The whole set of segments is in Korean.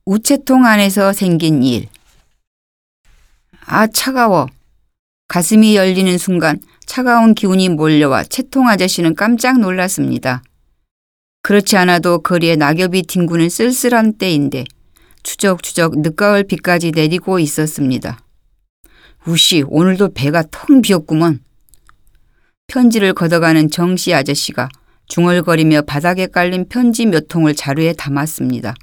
우체통 안에서 생긴 일. 아, 차가워. 가슴이 열리는 순간 차가운 기운이 몰려와 채통 아저씨는 깜짝 놀랐습니다. 그렇지 않아도 거리에 낙엽이 뒹구는 쓸쓸한 때인데 추적추적 늦가을 비까지 내리고 있었습니다. 우씨, 오늘도 배가 텅 비었구먼. 편지를 걷어가는 정씨 아저씨가 중얼거리며 바닥에 깔린 편지 몇 통을 자루에 담았습니다.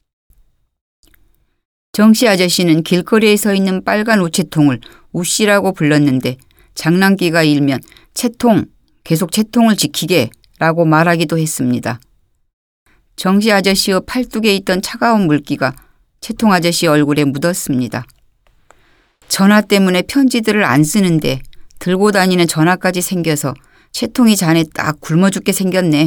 정씨 아저씨는 길거리에 서 있는 빨간 우체통을 우씨라고 불렀는데 장난기가 일면 채통, 계속 채통을 지키게 라고 말하기도 했습니다. 정씨 아저씨의 팔뚝에 있던 차가운 물기가 채통 아저씨 얼굴에 묻었습니다. 전화 때문에 편지들을 안 쓰는데 들고 다니는 전화까지 생겨서 채통이 잔에 딱 굶어 죽게 생겼네.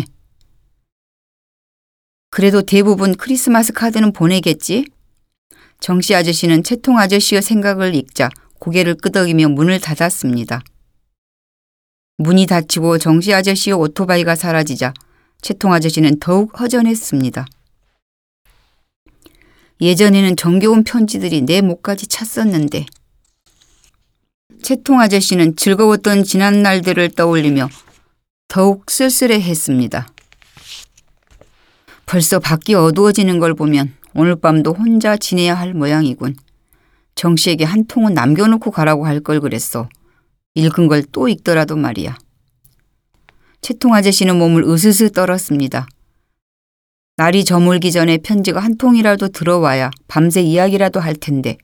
그래도 대부분 크리스마스 카드는 보내겠지? 정씨 아저씨는 채통 아저씨의 생각을 읽자 고개를 끄덕이며 문을 닫았습니다. 문이 닫히고 정씨 아저씨의 오토바이가 사라지자 채통 아저씨는 더욱 허전했습니다. 예전에는 정겨운 편지들이 내 목까지 찼었는데. 채통 아저씨는 즐거웠던 지난 날들을 떠올리며 더욱 쓸쓸해했습니다. 벌써 밖이 어두워지는 걸 보면 오늘 밤도 혼자 지내야 할 모양이군. 정씨에게 한 통은 남겨놓고 가라고 할 걸 그랬어. 읽은 걸 또 읽더라도 말이야. 채통 아저씨는 몸을 으스스 떨었습니다. 날이 저물기 전에 편지가 한 통이라도 들어와야 밤새 이야기라도 할 텐데.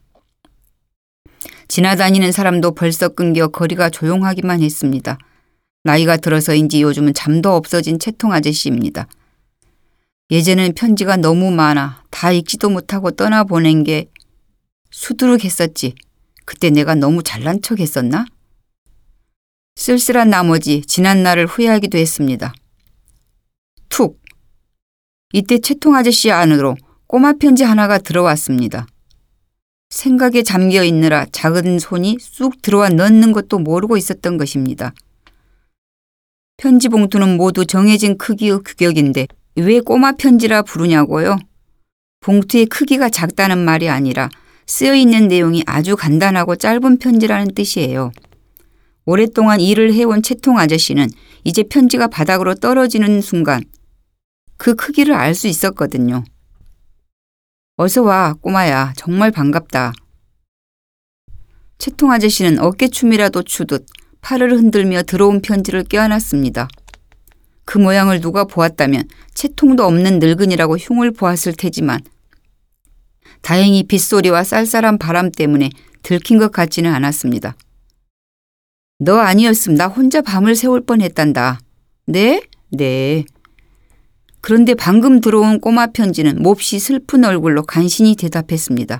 지나다니는 사람도 벌써 끊겨 거리가 조용하기만 했습니다. 나이가 들어서인지 요즘은 잠도 없어진 채통 아저씨입니다. 예전엔 편지가 너무 많아 다 읽지도 못하고 떠나보낸 게 수두룩했었지. 그때 내가 너무 잘난 척했었나? 쓸쓸한 나머지 지난 날을 후회하기도 했습니다. 툭! 이때 채통 아저씨 안으로 꼬마 편지 하나가 들어왔습니다. 생각에 잠겨 있느라 작은 손이 쑥 들어와 넣는 것도 모르고 있었던 것입니다. 편지 봉투는 모두 정해진 크기의 규격인데 왜 꼬마 편지라 부르냐고요? 봉투의 크기가 작다는 말이 아니라 쓰여있는 내용이 아주 간단하고 짧은 편지라는 뜻이에요. 오랫동안 일을 해온 채통 아저씨는 이제 편지가 바닥으로 떨어지는 순간 그 크기를 알 수 있었거든요. 어서 와, 꼬마야. 정말 반갑다. 채통 아저씨는 어깨춤이라도 추듯 팔을 흔들며 들어온 편지를 껴안았습니다. 그 모양을 누가 보았다면 채통도 없는 늙은이라고 흉을 보았을 테지만 다행히 빗소리와 쌀쌀한 바람 때문에 들킨 것 같지는 않았습니다. 너 아니었음 나 혼자 밤을 새울 뻔했단다. 네? 네. 그런데 방금 들어온 꼬마 편지는 몹시 슬픈 얼굴로 간신히 대답했습니다.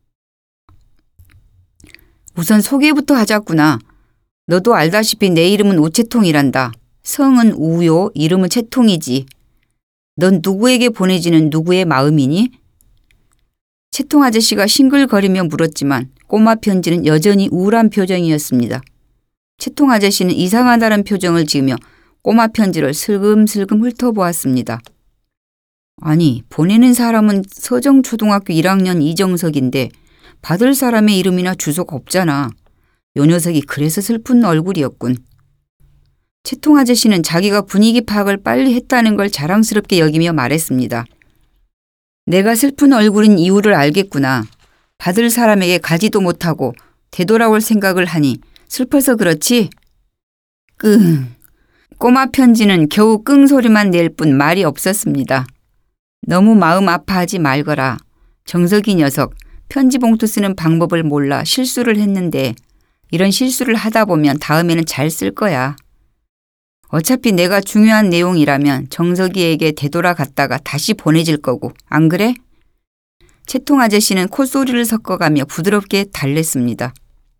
우선 소개부터 하자꾸나. 너도 알다시피 내 이름은 우체통이란다. 성은 우요, 이름은 채통이지. 넌 누구에게 보내지는 누구의 마음이니? 채통 아저씨가 싱글거리며 물었지만 꼬마 편지는 여전히 우울한 표정이었습니다. 채통 아저씨는 이상하다는 표정을 지으며 꼬마 편지를 슬금슬금 훑어보았습니다. 아니, 보내는 사람은 서정초등학교 1학년 이정석인데 받을 사람의 이름이나 주소가 없잖아. 요 녀석이 그래서 슬픈 얼굴이었군. 채통 아저씨는 자기가 분위기 파악을 빨리 했다는 걸 자랑스럽게 여기며 말했습니다. 내가 슬픈 얼굴인 이유를 알겠구나. 받을 사람에게 가지도 못하고 되돌아올 생각을 하니 슬퍼서 그렇지? 끙. 꼬마 편지는 겨우 끙 소리만 낼 뿐 말이 없었습니다. 너무 마음 아파하지 말거라. 정석이 녀석, 편지 봉투 쓰는 방법을 몰라 실수를 했는데 이런 실수를 하다 보면 다음에는 잘 쓸 거야. 어차피 내가 중요한 내용이라면 정석이에게 되돌아갔다가 다시 보내질 거고, 안 그래? 채통 아저씨는 콧소리를 섞어가며 부드럽게 달랬습니다.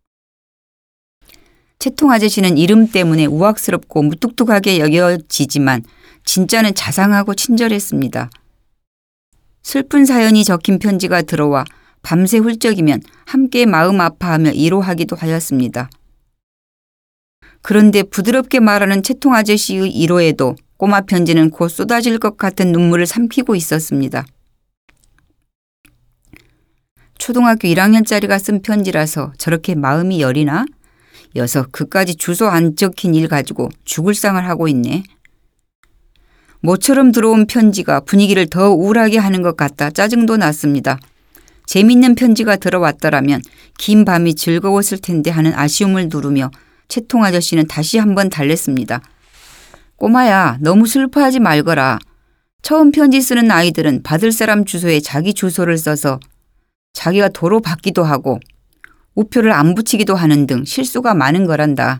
채통 아저씨는 이름 때문에 우악스럽고 무뚝뚝하게 여겨지지만 진짜는 자상하고 친절했습니다. 슬픈 사연이 적힌 편지가 들어와 밤새 훌쩍이면 함께 마음 아파하며 위로하기도 하였습니다. 그런데 부드럽게 말하는 채통 아저씨의 위로에도 꼬마 편지는 곧 쏟아질 것 같은 눈물을 삼키고 있었습니다. 초등학교 1학년짜리가 쓴 편지라서 저렇게 마음이 여리나? 여서 그까지 주소 안 적힌 일 가지고 죽을 상을 하고 있네. 모처럼 들어온 편지가 분위기를 더 우울하게 하는 것 같다 짜증도 났습니다. 재밌는 편지가 들어왔더라면 긴 밤이 즐거웠을 텐데 하는 아쉬움을 누르며 채통 아저씨는 다시 한번 달랬습니다. 꼬마야, 너무 슬퍼하지 말거라. 처음 편지 쓰는 아이들은 받을 사람 주소에 자기 주소를 써서 자기가 도로 받기도 하고 우표를 안 붙이기도 하는 등 실수가 많은 거란다.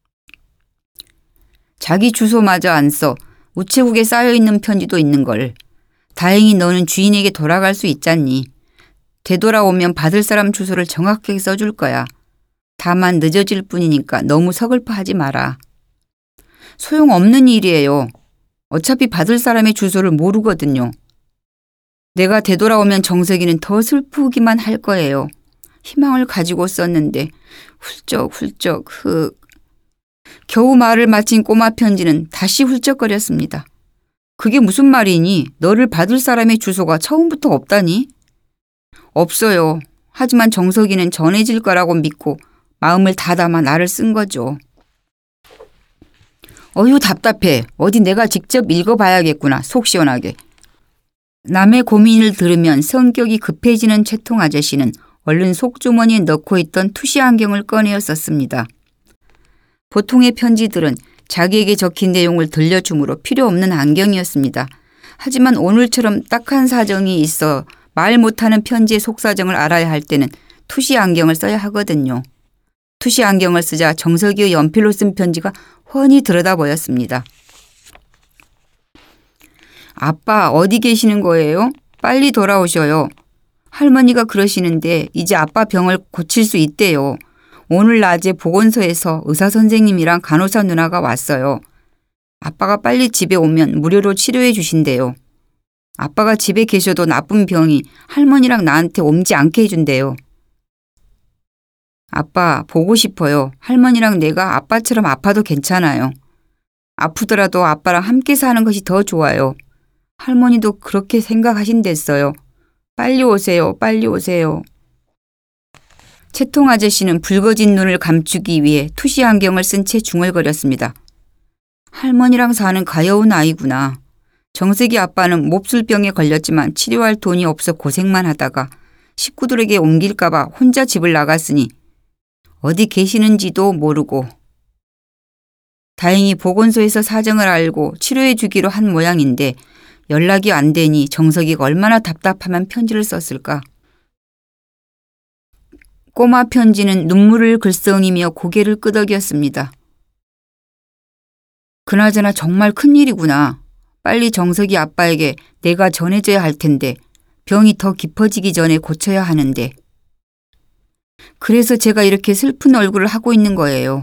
자기 주소마저 안 써 우체국에 쌓여있는 편지도 있는 걸. 다행히 너는 주인에게 돌아갈 수 있잖니. 되돌아오면 받을 사람 주소를 정확하게 써줄 거야. 다만 늦어질 뿐이니까 너무 서글퍼하지 마라. 소용없는 일이에요. 어차피 받을 사람의 주소를 모르거든요. 내가 되돌아오면 정석이는 더 슬프기만 할 거예요. 희망을 가지고 썼는데 훌쩍훌쩍 겨우 말을 마친 꼬마 편지는 다시 훌쩍거렸습니다. 그게 무슨 말이니? 너를 받을 사람의 주소가 처음부터 없다니? 없어요. 하지만 정석이는 전해질 거라고 믿고 마음을 다담아 나를 쓴 거죠. 어휴 답답해. 어디 내가 직접 읽어봐야겠구나. 속 시원하게. 남의 고민을 들으면 성격이 급해지는 채통 아저씨는 얼른 속주머니에 넣고 있던 투시 안경을 꺼내어 썼습니다. 보통의 편지들은 자기에게 적힌 내용을 들려주므로 필요 없는 안경이었습니다. 하지만 오늘처럼 딱한 사정이 있어 말 못하는 편지의 속사정을 알아야 할 때는 투시 안경을 써야 하거든요. 투시 안경을 쓰자 정석이의 연필로 쓴 편지가 훤히 들여다 보였습니다. 아빠 어디 계시는 거예요? 빨리 돌아오셔요. 할머니가 그러시는데 이제 아빠 병을 고칠 수 있대요. 오늘 낮에 보건소에서 의사 선생님이랑 간호사 누나가 왔어요. 아빠가 빨리 집에 오면 무료로 치료해 주신대요. 아빠가 집에 계셔도 나쁜 병이 할머니랑 나한테 옮지 않게 해준대요. 아빠 보고 싶어요. 할머니랑 내가 아빠처럼 아파도 괜찮아요. 아프더라도 아빠랑 함께 사는 것이 더 좋아요. 할머니도 그렇게 생각하신댔어요. 빨리 오세요. 빨리 오세요. 채통 아저씨는 붉어진 눈을 감추기 위해 투시 안경을 쓴 채 중얼거렸습니다. 할머니랑 사는 가여운 아이구나. 정석이 아빠는 몹쓸병에 걸렸지만 치료할 돈이 없어 고생만 하다가 식구들에게 옮길까 봐 혼자 집을 나갔으니 어디 계시는지도 모르고 다행히 보건소에서 사정을 알고 치료해 주기로 한 모양인데 연락이 안 되니 정석이가 얼마나 답답하면 편지를 썼을까. 꼬마 편지는 눈물을 글썽이며 고개를 끄덕였습니다. 그나저나 정말 큰일이구나. 빨리 정석이 아빠에게 내가 전해줘야 할 텐데 병이 더 깊어지기 전에 고쳐야 하는데. 그래서 제가 이렇게 슬픈 얼굴을 하고 있는 거예요.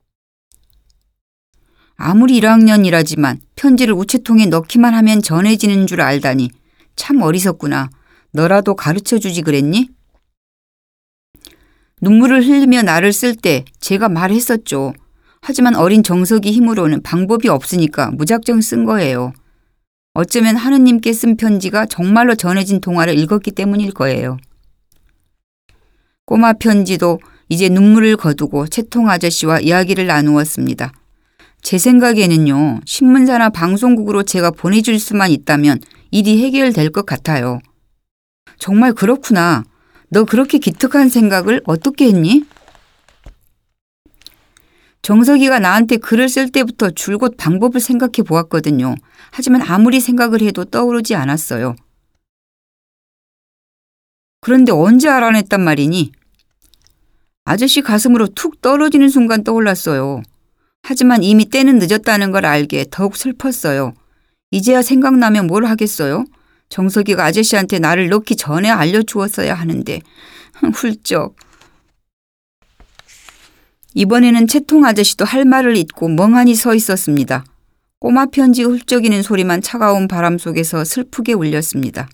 아무리 1학년이라지만 편지를 우체통에 넣기만 하면 전해지는 줄 알다니 참 어리석구나. 너라도 가르쳐주지 그랬니? 눈물을 흘리며 나를 쓸 때 제가 말했었죠. 하지만 어린 정석이 힘으로는 방법이 없으니까 무작정 쓴 거예요. 어쩌면 하느님께 쓴 편지가 정말로 전해진 동화를 읽었기 때문일 거예요. 꼬마 편지도 이제 눈물을 거두고 채통 아저씨와 이야기를 나누었습니다. 제 생각에는요. 신문사나 방송국으로 제가 보내줄 수만 있다면 일이 해결될 것 같아요. 정말 그렇구나. 너 그렇게 기특한 생각을 어떻게 했니? 정석이가 나한테 글을 쓸 때부터 줄곧 방법을 생각해 보았거든요. 하지만 아무리 생각을 해도 떠오르지 않았어요. 그런데 언제 알아냈단 말이니? 아저씨 가슴으로 툭 떨어지는 순간 떠올랐어요. 하지만 이미 때는 늦었다는 걸 알게 더욱 슬펐어요. 이제야 생각나면 뭘 하겠어요? 정석이가 아저씨한테 나를 넣기 전에 알려주었어야 하는데 훌쩍. 이번에는 채통 아저씨도 할 말을 잊고 멍하니 서 있었습니다. 꼬마 편지 훌쩍이는 소리만 차가운 바람 속에서 슬프게 울렸습니다.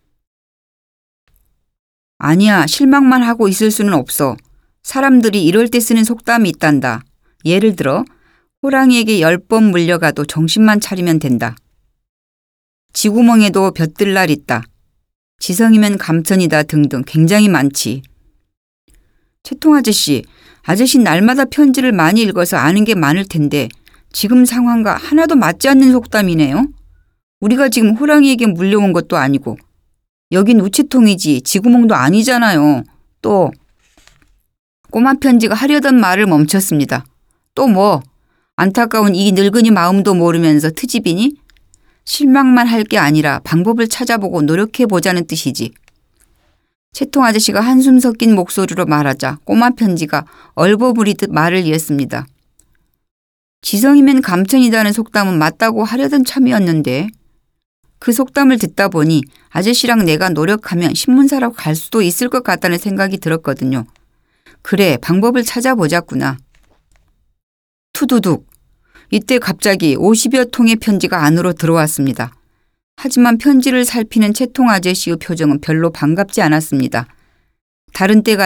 아니야, 실망만 하고 있을 수는 없어. 사람들이 이럴 때 쓰는 속담이 있단다. 예를 들어 호랑이에게 10번 물려가도 정신만 차리면 된다. 쥐구멍에도 벼뜰 날 있다. 지성이면 감천이다 등등 굉장히 많지. 채통 아저씨, 아저씨 날마다 편지를 많이 읽어서 아는 게 많을 텐데 지금 상황과 하나도 맞지 않는 속담이네요. 우리가 지금 호랑이에게 물려온 것도 아니고 여긴 우체통이지 지구멍도 아니잖아요. 또 꼬마 편지가 하려던 말을 멈췄습니다. 또 뭐? 안타까운 이 늙은이 마음도 모르면서 트집이니? 실망만 할 게 아니라 방법을 찾아보고 노력해보자는 뜻이지. 채통 아저씨가 한숨 섞인 목소리로 말하자 꼬마 편지가 얼버무리듯 말을 이었습니다. 지성이면 감천이다는 속담은 맞다고 하려던 참이었는데 그 속담을 듣다 보니 아저씨랑 내가 노력하면 신문사로 갈 수도 있을 것 같다는 생각이 들었거든요. 그래, 방법을 찾아보자꾸나. 투두둑. 이때 갑자기 50여 통의 편지가 안으로 들어왔습니다. 하지만 편지를 살피는 채통 아저씨의 표정은 별로 반갑지 않았습니다. 다른 때